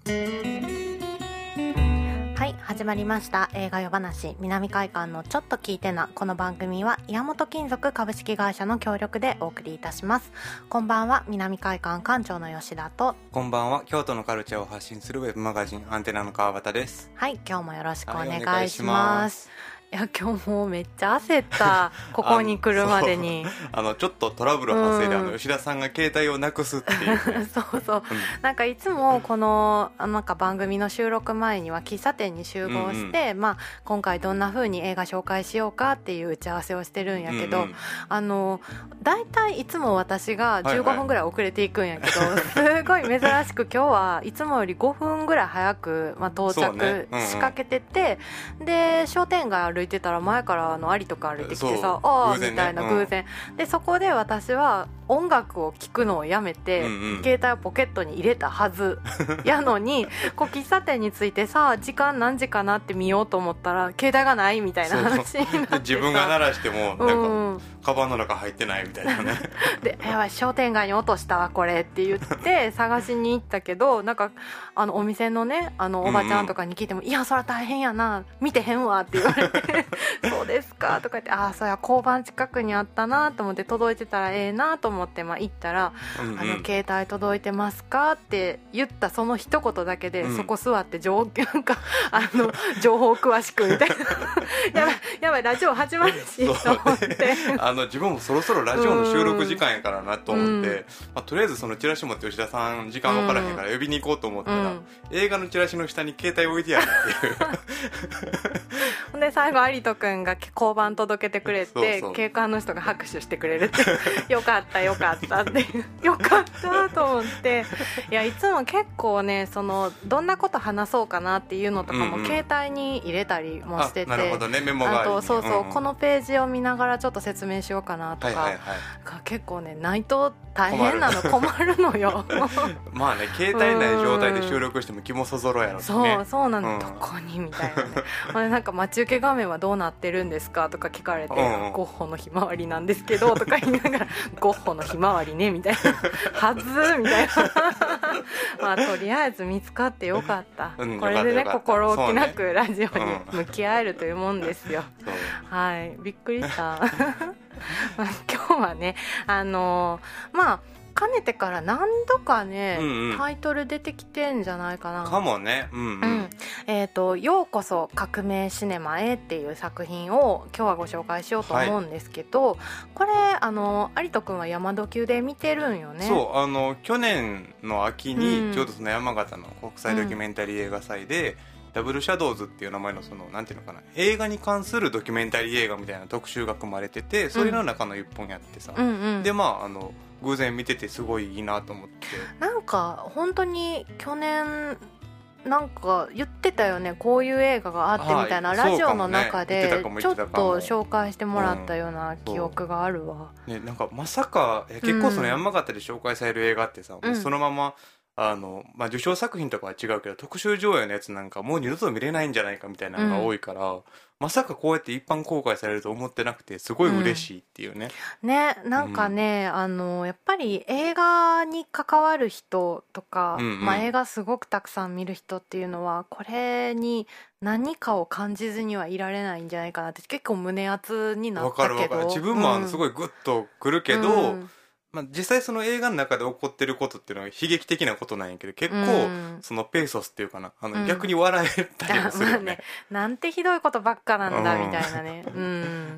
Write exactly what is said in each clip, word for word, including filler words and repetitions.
はい、始まりました映画夜話南海館のちょっと聞いてな。この番組は岩本金属株式会社の協力でお送りいたします。こんばんは、南海館館長の吉田と、 こんばんは、京都のカルチャーを発信するウェブマガジンアンテナの川端です。 はい、今日もよろしくお願いします。 はい、お願いします。 いや、今日もうめっちゃ焦ったここに来るまでにあのちょっとトラブル発生で、うん、あの吉田さんが携帯をなくすっていう、ね、 そうそう、うん、なんかいつもこのなんか番組の収録前には喫茶店に集合して、うんうん、まあ、今回どんな風に映画紹介しようかっていう打ち合わせをしてるんやけど、うんうん、あのだいたいいつも私がじゅうごふんぐらい遅れていくんやけど、はいはい、すごい珍しく今日はいつもよりごふんぐらい早く、まあ、到着しかけてて、うんうん、で商店街歩いてたら前からあのアリとか歩いてきてさ、ああ、ね、みたいな偶然、うん、でそこで私は音楽を聴くのをやめて、うんうん、携帯をポケットに入れたはずやのにこう喫茶店に着いてさ、時間何時かなって見ようと思ったら携帯がないみたいな話になってさ、 自分が鳴らしてもなんか、うん、カバンの中入ってないみたいなねで、やばい、商店街に落としたわこれって言って探しに行ったけど、なんかあのお店のね、あのおばちゃんとかに聞いても、うんうん、いやそら大変やな、見てへんわって言われてそうですかとか言って、ああ、そうや、交番近くにあったなと思って、届いてたらええなと思って、まあ、行ったら、うんうん、あの携帯届いてますかって言ったその一言だけで、うん、そこ座って情なんかあの情報詳しくみたいなやばいやばい、ラジオ始まるしと思ってあの自分もそろそろラジオの収録時間やからなと思って、うん、まあ、とりあえずそのチラシ持って吉田さん時間分からへんから呼びに行こうと思ったら、うん、映画のチラシの下に携帯置いてやるっていうほんで最後有人くんが交番届けてくれて、そうそう、警官の人が拍手してくれるってよかったよかったってよかったと思って、いや、いつも結構ね、そのどんなこと話そうかなっていうのとかも携帯に入れたりもしてて、 うんうん、なるほどね、メモがありに、 あとそうそう、うんうん、このページを見ながらちょっと説明しようかなとか、はいはいはい、結構ね、ないと大変なの、困るのよまあね、携帯ない状態で収録しても気もそぞろやろしね、 そうそうなの、うん、どこにみたいなねあれ、なんか待ち受け画面はどうなってるんですかとか聞かれて、うんうん、ゴッホのひまわりなんですけどとか言いながらゴッホのひまわりねみたいなはずみたいなまあとりあえず見つかってよかった、うん、これでね、心置きなくラジオに向き合えるというもんですよ、ね、うん、はい、びっくりしたまあ、今日はね、あのー、まあかねてから何度かね、うんうん、タイトル出てきてんじゃないかな、 かもね、うんうん、うん、 えーと、ようこそ革命シネマへっていう作品を今日はご紹介しようと思うんですけど、はい、これあの有人くんは山戸級で見てるんよね。 そう、あの去年の秋にちょうどその山形の国際ドキュメンタリー映画祭で、うん、ダブルシャドウズっていう名前のそのなんていうのかな、映画に関するドキュメンタリー映画みたいな特集が組まれてて、それの中の一本やってさ、うんうんうん、でまああの偶然見ててすごいいいなと思って、 なんか本当に去年なんか言ってたよね、こういう映画があってみたいな、ラジオの中でちょっと紹介してもらったような記憶があるわ、 うん、ね、なんかまさか結構その山形で紹介される映画ってさ、うん、そのままあの、まあ、受賞作品とかは違うけど特集上映のやつなんかもう二度と見れないんじゃないかみたいなのが多いから、うん、まさかこうやって一般公開されると思ってなくてすごい嬉しいっていうね、 うん、ね、なんかね、うん、あのやっぱり映画に関わる人とか、うんうん、まあ、映画すごくたくさん見る人っていうのはこれに何かを感じずにはいられないんじゃないかなって結構胸熱になったけど、 わかるわかる、自分もあのすごいグッとくるけど、うん、まあ、実際その映画の中で起こってることっていうのは悲劇的なことなんやけど、結構そのペーソスっていうかな、あの逆に笑えたりもするよね、うん、まあね、 なんてひどいことばっかなんだみたいなね、うん、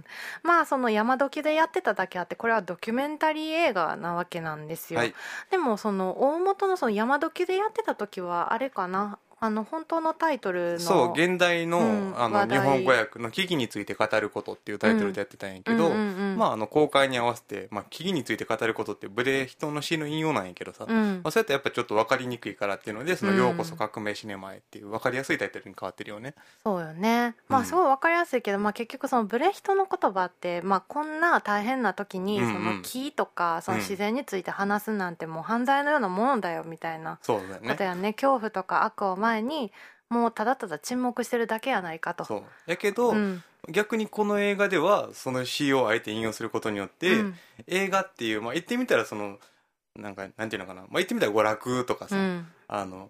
まあその山時でやってただけあってこれはドキュメンタリー映画なわけなんですよ、はい、でもその大元のその山時でやってた時はあれかな、あの本当のタイトルのそう現代 の,、うん、あの日本語訳の危機について語ることっていうタイトルでやってたんやけど、うんうんうんうん、まあ、あの公開に合わせて、まあ、危機について語ることってブレヒトの詩の引用なんやけどさ、うん、まあ、そうやってやっぱちょっと分かりにくいからっていうのでそのようこそ革命シネマへっていう分かりやすいタイトルに変わってるよね。 そうよね、まあ、すごい分かりやすいけど、まあ、結局そのブレヒトの言葉って、まあ、こんな大変な時にその木とかその自然について話すなんてもう犯罪のようなものだよみたいなことやね、恐怖とか悪を前にもうただただ沈黙してるだけやないかと。 そうやけど、うん、逆にこの映画ではその詩をあえて引用することによって、うん、映画っていう、まあ、言ってみたらそのなんかなんていうのかな、まあ、言ってみたら娯楽とかさ、うん、あの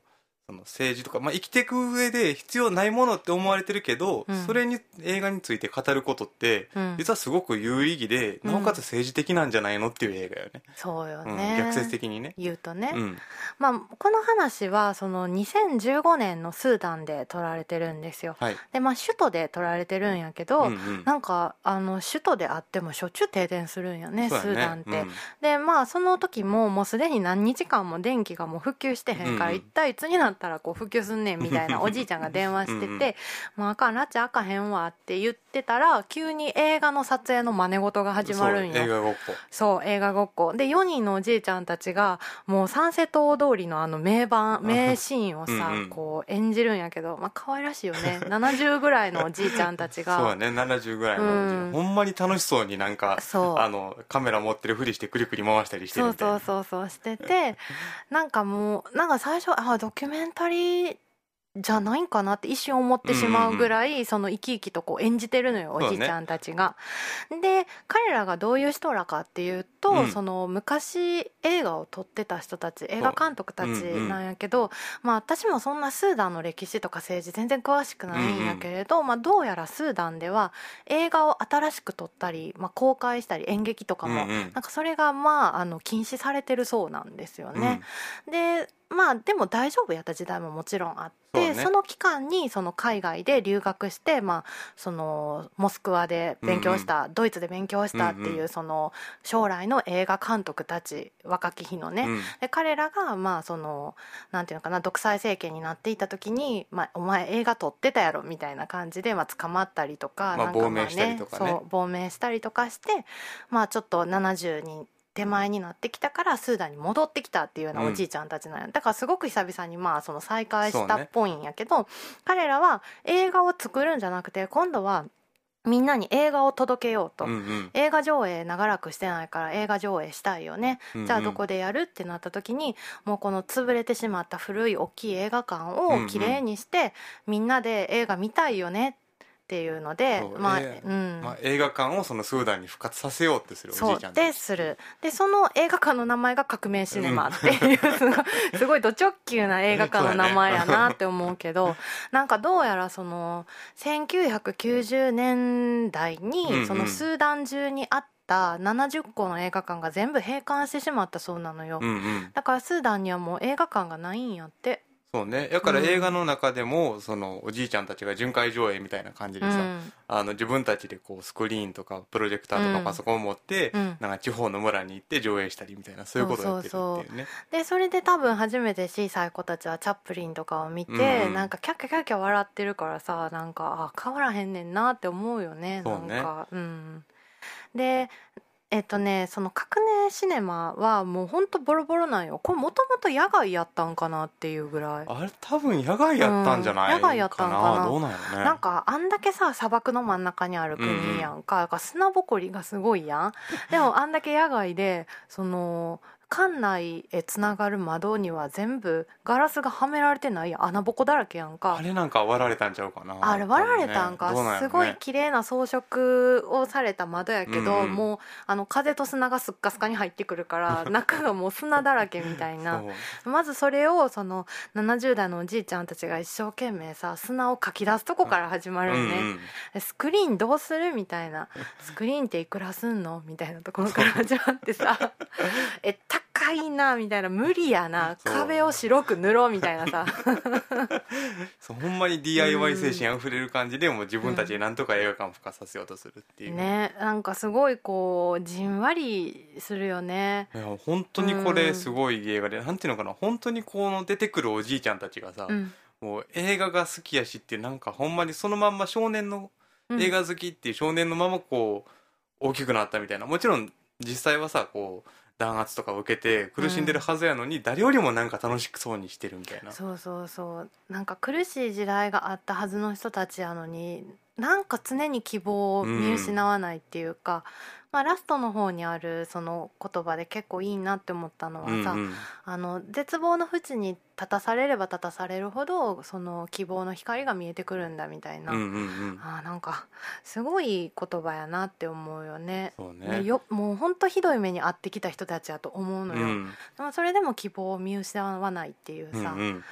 その政治とか、まあ、生きていく上で必要ないものって思われてるけど、 うんそれに映画について語ることって、 うん実はすごく有意義で、 うんなおかつ政治的なんじゃないのっていう映画よね、 そうようん、 ね、 逆説的にね。 言うとね、 うんまあ、この話はそのにせんじゅうごねんのスーダンで撮られてるんですよ。 はいで、まあ、首都で撮られてるんやけど、 うんうんなんかあの首都であってもしょっちゅう停電するんやね、 そうやねスーダンって、 うんでまあその時ももうすでに何日間も電気がもう復旧してへんから、 うんうん一体いつになったらこう復旧すんねんみたいなおじいちゃんが電話しててうんうんもうあかん、拉致あかへんわって言ってたら急に映画の撮影の真似事が始まるんよ。 そう映画ごっこそう映画ごっこでよにんのおじいちゃんたちがもうサンセット通りのあの名盤名シーンをさ、 うんうんこう演じるんやけど、まあ可愛らしいよねななじゅうぐらいのおじいちゃんたちがそうやねななじゅうぐらいの、 うんほんまに楽しそうになんかそうあのカメラ持ってるふりしてくりくり回したりしてるそうみたいな。 そうそうそうしててなんかもうなんか最初あドキュメンタリーじゃないんかなって一瞬思ってしまうぐらい、その生き生きとこう演じてるのよおじいちゃんたちが。で彼らがどういう人らかっていうと、 うんその昔映画を撮ってた人たち映画監督たちなんやけど、まあ、私もそんなスーダンの歴史とか政治全然詳しくないんやけれど、まあ、どうやらスーダンでは映画を新しく撮ったり、まあ、公開したり演劇とかも、 うんうんなんかそれがまああの禁止されてるそうなんですよね。でまあでも大丈夫やった時代ももちろんあって そ,、 そうねの期間にその海外で留学して、まあ、そのモスクワで勉強した、ドイツで勉強したっていう、 うんうんその将来の映画監督たち若き日のね、 うんで彼らがまあそのなんていうのかな独裁政権になっていた時に、まあ、お前映画撮ってたやろみたいな感じで、まあ、捕まったりとか、 まあなんか亡命したりとかねそう亡命したりとかして、まあ、ちょっとななじゅうに手前になってきたからスーダンに戻ってきたっていうようなおじいちゃんたちなんや、だからすごく久々にまあその再会したっぽいんやけど、彼らは映画を作るんじゃなくて今度はみんなに映画を届けようと、 うんうん映画上映長らくしてないから映画上映したいよね、 うんうんじゃあどこでやるってなった時にもうこの潰れてしまった古い大きい映画館をきれいにして、みんなで映画見たいよねっていうのでそうまあ、 えーうんまあ、映画館をそのスーダンに復活させようってするおじそいうちゃんたちでするでその映画館の名前が革命シネマっていう、すごいすごいド直球な映画館の名前やなって思うけどなんかどうやらそのせんきゅうひゃくきゅうじゅうねんだいうんうんにそのスーダン中にあったななじゅっこの映画館が全部閉館してしまったそうなのよ、 うんうんだからスーダンにはもう映画館がないんやって。 そうねだから映画の中でも、そのおじいちゃんたちが巡回上映みたいな感じでさ、 うんあの自分たちでこうスクリーンとかプロジェクターとうんかパソコンを持って、 うんなんか地方の村に行って上映したりみたいなそういうことをやってるっていうね。 でそれで多分初めて小さい子たちはチャップリンとかを見て、 うんうんなんかキャッキャキャッキャ笑ってるからさなんかあ変わらへんねんなって思うよね。 そうねなんかうんでえっとねその革命シネマはもうほんとボロボロなんよ。これもともと野外やったんかなっていうぐらい。 あれ多分野外やったんじゃないうん野外やったかんかななどうなんやろね。 なんかあんだけさ砂漠の真ん中にある国やんか、だから砂ぼこりがすごいやん。でもあんだけ野外でその館内へつながる窓には全部ガラスがはめられてないやん。穴ぼこだらけやんか。 あれなんか割られたんちゃうかな。 あれ割られたんか、 多分ねどうなんやろねすごい綺麗な装飾をされた窓やけど、 うんうんもうあの風と砂がすっかすかに入ってくるから中がもう砂だらけみたいな。 そうまずそれをそのななじゅう代のおじいちゃんたちが一生懸命さ砂をかき出すとこから始まるうんよね、 うんでスクリーンどうするみたいな、スクリーンっていくらすんのみたいなところから始まってさえ高いなみたいな、無理やな、 そう壁を白く塗ろうみたいなさそうほんまに ディーアイワイ 精神あふれる感じでもう自分たちでなんとか映画館を復活させようとするっていう、 ね、なんかすごいこうじんわりするよね。 いや本当にこれすごい映画で、なんていうのかな、本当にこの出てくるおじいちゃんたちがさ、 うんもう映画が好きやしってなんかほんまにそのまんま少年のうん映画好きっていう少年のままこう大きくなったみたいな、もちろん実際はさこう弾圧とかを受けて苦しんでるはずやのに、誰よりもなんか楽しくそうにしてるみたいな。 そうそうそうなんか苦しい時代があったはずの人たちやのになんか常に希望を見失わないっていうか、まあ、ラストの方にあるその言葉で結構いいなって思ったのはさ、 うんうんあの絶望の淵に立たされれば立たされるほどその希望の光が見えてくるんだみたいな、 うんうんうんあーなんかすごい言葉やなって思うよね。 そうねねよもうほんとひどい目に遭ってきた人たちやと思うのよ、 うんでもそれでも希望を見失わないっていうさ、 うんうん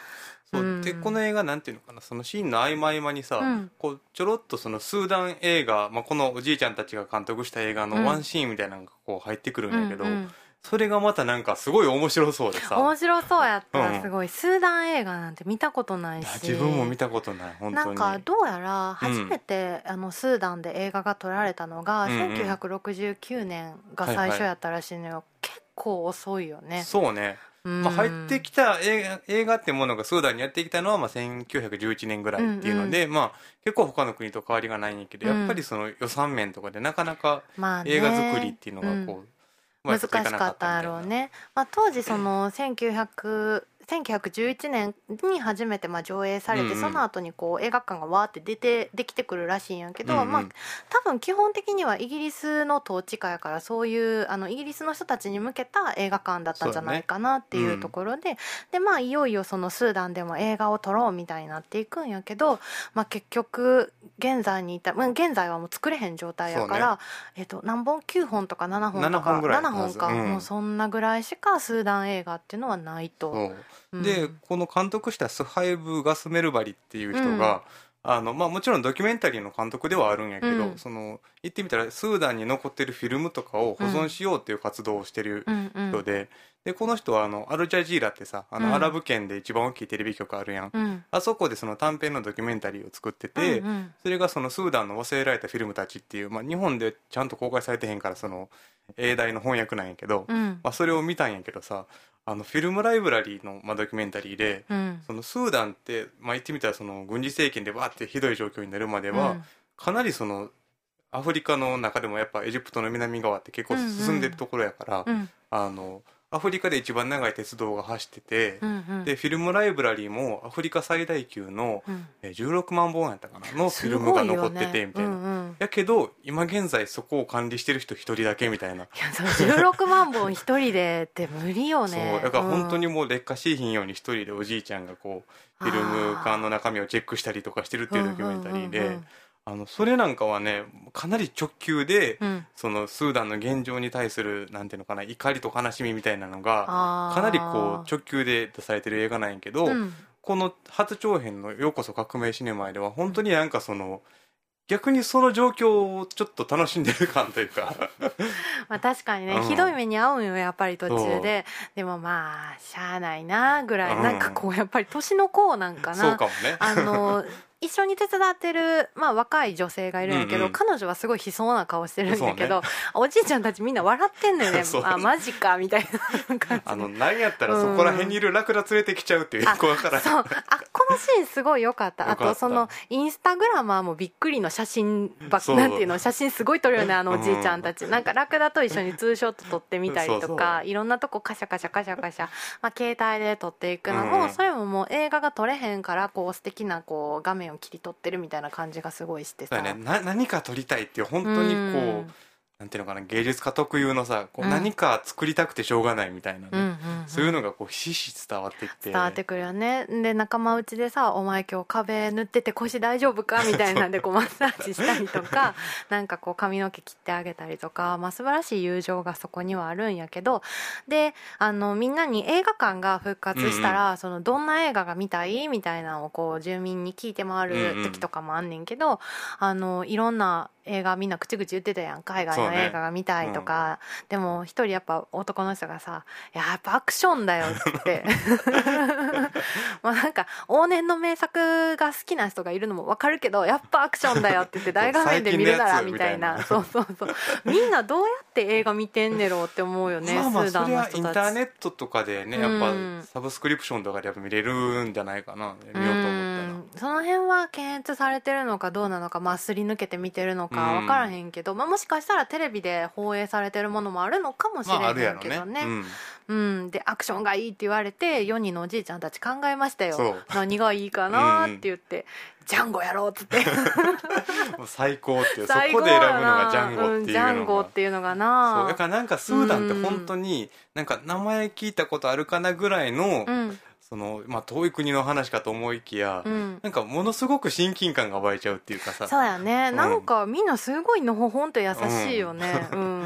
そう、 うんでこの映画なんていうのかな、そのシーンの合間合間にさ、 うん、 こうちょろっとそのスーダン映画、まあ、このおじいちゃんたちが監督した映画のワンシーンみたいなのがこう入ってくるんやけど、 うんうん、 それがまたなんかすごい面白そうでさ、 面白そうやったらすごい、 うん、 スーダン映画なんて見たことないし、 自分も見たことない本当に。 なんかどうやら初めて、うん、あのスーダンで映画が撮られたのが、うんうん、せんきゅうひゃくろくじゅうきゅうねんが最初やったらしいのよ、はいはい、結構遅いよね。 そうね、まあ、入ってきた映画、映画ってものがスーダンにやってきたのはまあせんきゅうひゃくじゅういちねんぐらいっていうので、うんうん、まあ、結構他の国と変わりがないんやけど、うん、やっぱりその予算面とかでなかなか映画作りっていうのがこう、まあね、 うん、難しかったやろうね、まあ、当時そのせんきゅうひゃくせんきゅうひゃくじゅういちねんに初めてまあ上映されて、うんうん、その後にこう映画館がわーって出てできてくるらしいんやけど、うんうん、まあ、多分基本的にはイギリスの統治下やから、そういうあのイギリスの人たちに向けた映画館だったんじゃないかなっていうところで、ね、うん、でまあいよいよそのスーダンでも映画を撮ろうみたいになっていくんやけど、まあ、結局現在にいた、まあ、現在はもう作れへん状態やから、ね、えー、と何本きゅうほんとかななほんとかななほんぐらいななほんか、うん、もうそんなぐらいしかスーダン映画っていうのはないと。 そうで、うん、この監督したスハイブ・ガスメルバリっていう人が、うん、あのまあ、もちろんドキュメンタリーの監督ではあるんやけど、うん、その言ってみたらスーダンに残ってるフィルムとかを保存しようっていう活動をしてる人で、うん、でこの人はあのアルジャジーラってさ、あのアラブ圏で一番大きいテレビ局あるやん、うん、あそこでその短編のドキュメンタリーを作ってて、うんうん、それがそのスーダンの忘れられたフィルムたちっていう、まあ、日本でちゃんと公開されてへんからその英題の翻訳なんやけど、うん、まあ、それを見たんやけどさ、あのフィルムライブラリーの、まあ、ドキュメンタリーで、うん、そのスーダンって、まあ、言ってみたらその軍事政権でバーってひどい状況になるまでは、うん、かなりそのアフリカの中でもやっぱエジプトの南側って結構進んでるところやから、うんうん、あのアフリカで一番長い鉄道が走ってて、うんうん、でフィルムライブラリーもアフリカ最大級の、うん、えじゅうろくまんぼんやったかなのフィルムが残っててみたいな、ね、うんうん、やけど今現在そこを管理してる人一人だけみたいな。いやじゅうろくまんぼん一人でって無理よね。 そうだから本当にもう劣化しいひんように一人でおじいちゃんがこうフィルム缶の中身をチェックしたりとかしてるっていうドキュメンタリーで、うんうんうんうん、あのそれなんかはねかなり直球で、うん、そのスーダンの現状に対するなんていうのかな怒りと悲しみみたいなのがかなりこう直球で出されてる映画なんやけど、うん、この初長編の「ようこそ革命シネマへ」では本当になんかその逆にその状況をちょっと楽しんでる感というかまあ確かにね、うん、ひどい目に遭うんよやっぱり途中で。でもまあしゃあないなぐらい、うん、なんかこうやっぱり年の子なんかな、 そうかもねあの一緒に手伝ってる、まあ、若い女性がいるんやけど、うんうん、彼女はすごい悲壮な顔してるんやけど、ね、おじいちゃんたちみんな笑ってんのよねあマジかみたいな感じ。 あの何やったらそこら辺にいるラクダ連れてきちゃうっていう、うん、 子からそうあこのシーンすごい良かった。あとそのインスタグラマーもびっくりの写真ばっなんていうの写真すごい撮るよねあのおじいちゃんたち、うん、なんかラクダと一緒にツーショット撮ってみたりとかそうそういろんなとこカシャカシャカシャカシャ、まあ、携帯で撮っていくのも、うん、それももう映画が撮れへんからこう素敵なこう画面を切り取ってるみたいな感じがすごいしてさ、 そう、ね、な何か撮りたいっていう本当にこう、うん、なんていうのかな芸術家特有のさこう何か作りたくてしょうがないみたいな、ねうんうんうん、そういうのがこうひしひし伝わってきて伝わってくるよね。で仲間内でさお前今日壁塗ってて腰大丈夫かみたいなんでこうマッサージしたりとかなんかこう髪の毛切ってあげたりとか、まあ、素晴らしい友情がそこにはあるんやけど、であのみんなに映画館が復活したら、うんうん、そのどんな映画が見たいみたいなのをこう住民に聞いて回る時とかもあんねんけど、うんうん、あのいろんな映画みんな口々言ってたやん海外の映画が見たいとか、ねうん、でも一人やっぱ男の人がさやっぱアクションだよってまあなんか往年の名作が好きな人がいるのも分かるけどやっぱアクションだよって言って大画面で見るならみたいなそうそうそうみんなどうやって映画見てんねろって思うよね。 まあまあスーダンの人たちそれはインターネットとかでねやっぱサブスクリプションとかでやっぱ見れるんじゃないかな見ようと思ったら。 その辺は検閲されてるのかどうなのか、まあ、すり抜けて見てるのか分からへんけど、まあ、もしかしたらテレビで放映されてるものもあるのかもしれへんけどね、まあねうんうん、でアクションがいいって言われてよにんのおじいちゃんたち考えましたよ何がいいかなって言って、うんうん、ジャンゴやろうっつってもう最高っていうそこで選ぶのがジャンゴっていうのが、うん、 ジャンゴっていうのがなそうだからなんかスーダンって本当になんか名前聞いたことあるかなぐらいの、うんそのまあ、遠い国の話かと思いきや、うん、なんかものすごく親近感が湧いちゃうっていうかさそうやね、うん、なんかみんなすごいのほほんと優しいよね、うんう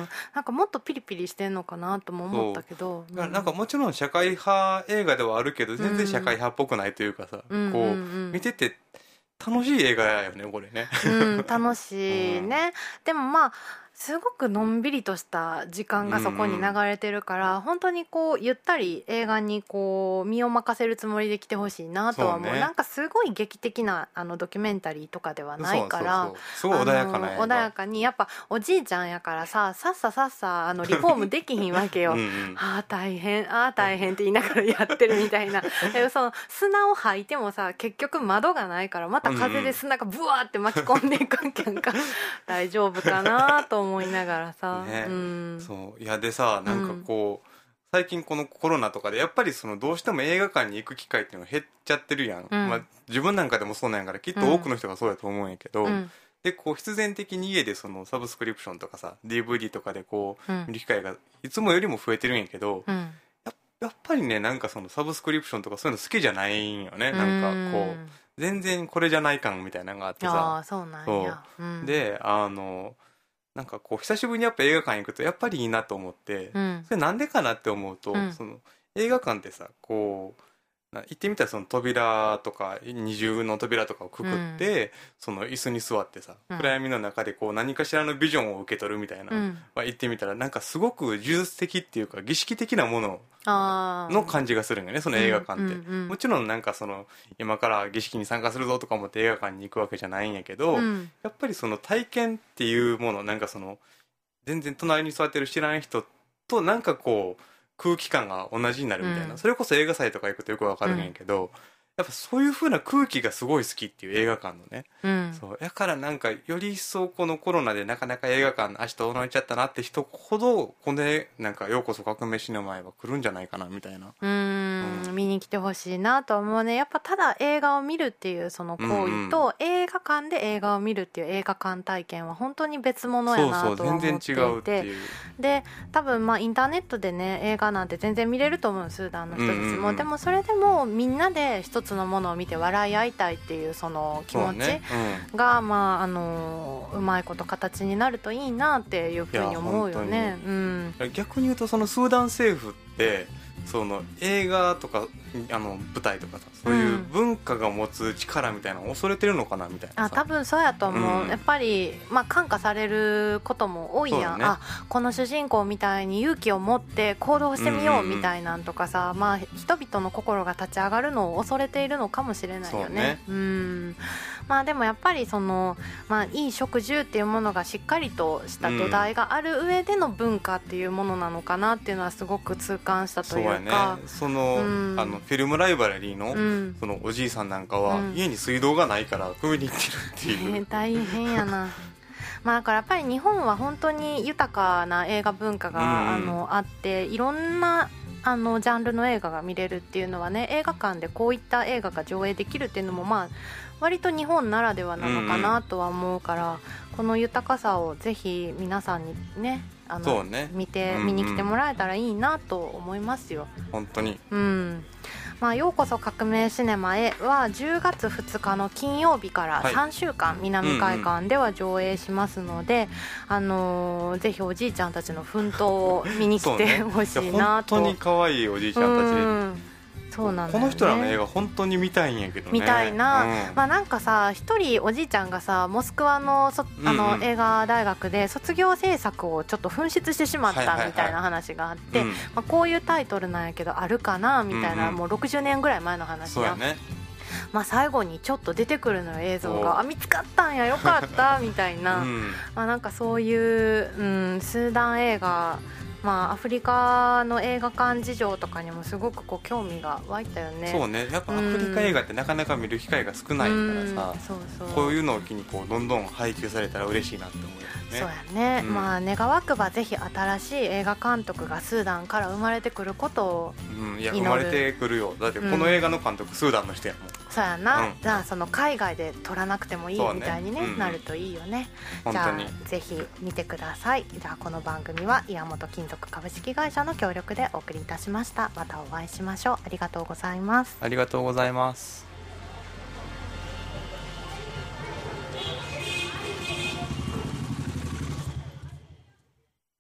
ん、なんかもっとピリピリしてんのかなとも思ったけど、 うん、なんかもちろん社会派映画ではあるけど全然社会派っぽくないというかさ、うん、こう、うんうんうん、見てて楽しい映画やよねこれね、 うん、楽しいね、うん、でもまあすごくのんびりとした時間がそこに流れてるから、うん、本当にこうゆったり映画にこう身を任せるつもりで来てほしいなとは思う。そうね、なんかすごい劇的なあのドキュメンタリーとかではないから、 すごい穏やかな映画、 穏やかにやっぱおじいちゃんやからさ、さっささっさあのリフォームできひんわけよ。うん、うん、ああ大変ああ大変って言いながらやってるみたいなその砂を吐いてもさ結局窓がないからまた風で砂がブワーって巻き込んでいくんやんか大丈夫かなと思いながらさ、 ね、うん、そういやでさなんかこう、うん、最近このコロナとかでやっぱりそのどうしても映画館に行く機会っていうのが減っちゃってるやん、うん、まあ、自分なんかでもそうなんやからきっと多くの人がそうやと思うんやけど、うん、でこう必然的に家でそのサブスクリプションとかさ ディーブイディー とかでこう、うん、見る機会がいつもよりも増えてるんやけど、うん、や, やっぱりねなんかそのサブスクリプションとかそういうの好きじゃないんよね、うん、なんかこう全然これじゃない感みたいなのがあってさ、 あそうなんや、 そう、うん、であのなんかこう久しぶりにやっぱ映画館行くとやっぱりいいなと思って、うん、それなんでかなって思うと、うん、その映画館ってさこう行ってみたらその扉とか二重の扉とかをくくって、うん、その椅子に座ってさ、うん、暗闇の中でこう何かしらのビジョンを受け取るみたいな、うん、まあ、行ってみたらなんかすごく呪術的っていうか儀式的なものの感じがするんよねその映画館って、うんうんうん、もちろんなんかその今から儀式に参加するぞとか思って映画館に行くわけじゃないんやけど、うん、やっぱりその体験っていうものなんかその全然隣に座ってる知らん人となんかこう空気感が同じになるみたいな、うん、それこそ映画祭とか行くとよくわかるんやけど、うん、やっぱそういう風な空気がすごい好きっていう映画館のね、うん、そうだからなんかより一層このコロナでなかなか映画館足遠のいちゃったなって人ほどこれなんかようこそ革命シネマへは来るんじゃないかなみたいな、 うーん、うん、見に来てほしいなと思うね。やっぱただ映画を見るっていうその行為と、うんうん、映画館で映画を見るっていう映画館体験は本当に別物やなとは思っていて、 そうそう全然違うっていうで多分まあインターネットでね映画なんて全然見れると思うスーダンの人たちも、うんうん、でもそれでもみんなで一つのものを見て笑い合いたいっていうその気持ちが、ね、うん、まああのうまいこと形になるといいなっていうふうに思うよね、うん、 逆に言うとそのスーダン政府ってその映画とかあの舞台とかさそういう文化が持つ力みたいなのを恐れてるのかなみたいなさ、 あ多分そうやと思う、うん、やっぱり、まあ、感化されることも多いやん、ね、あこの主人公みたいに勇気を持って行動してみようみたいなんとかさ、うんうんうん、まあ、人々の心が立ち上がるのを恐れているのかもしれないよね。そうね、うん、まあ、でもやっぱりその、まあ、いい食住っていうものがしっかりとした土台がある上での文化っていうものなのかなっていうのはすごく痛感したというか、そうやね、 その、うん、あのフィルムライバラリーの、うん、そのおじいさんなんかは、うん、家に水道がないから汲みに行ってるっていう、 えー、大変やなまあ、だからやっぱり日本は本当に豊かな映画文化が、うん、あのあっていろんなあのジャンルの映画が見れるっていうのはね、映画館でこういった映画が上映できるっていうのもまあ割と日本ならではなのかなとは思うから、うんうん、この豊かさをぜひ皆さんにねあのそうね、見て、うんうん、見に来てもらえたらいいなと思いますよ本当に、 うん、まあ、ようこそ革命シネマへはじゅうがつふつかの金曜日からさんしゅうかん、はい、南海館では上映しますので、うんうん、あのー、ぜひおじいちゃんたちの奮闘を見に来てほしいなと、 ね、本当に可愛いおじいちゃんたちで、うん、 そうなんだよね、 この人らの映画本当に見たいんやけどね、 見たいな、うん、まあ、なんかさ一人おじいちゃんがさモスクワの、そあの、うんうん、映画大学で卒業制作をちょっと紛失してしまったみたいな話があって、はいはいはい、まあ、こういうタイトルなんやけどあるかなみたいな、うんうん、もうろくじゅうねんぐらい前の話や、 そうやね、 まあ、最後にちょっと出てくるのよ映像が、あ見つかったんやよかったみたいな、うん、まあ、なんかそういう、うん、スーダン映画、まあ、アフリカの映画館事情とかにもすごくこう興味が湧いたよね。 そうね、やっぱアフリカ映画ってなかなか見る機会が少ないからさ、うん、そうそう、こういうのを機にこうどんどん配給されたら嬉しいなって思うよね。 そうやね、うん、まあ、願わくばぜひ新しい映画監督がスーダンから生まれてくることを祈る、うん、いや生まれてくるよ。だってこの映画の監督、うん、スーダンの人やもん。 そうやな、うん、じゃあその海外で撮らなくてもいいみたいに、ね、ね、うん、なるといいよね。じゃあぜひ見てください。じゃあこの番組は岩本金属株式会社の協力でお送りいたしました。またお会いしましょう。ありがとうございます。 ありがとうございます。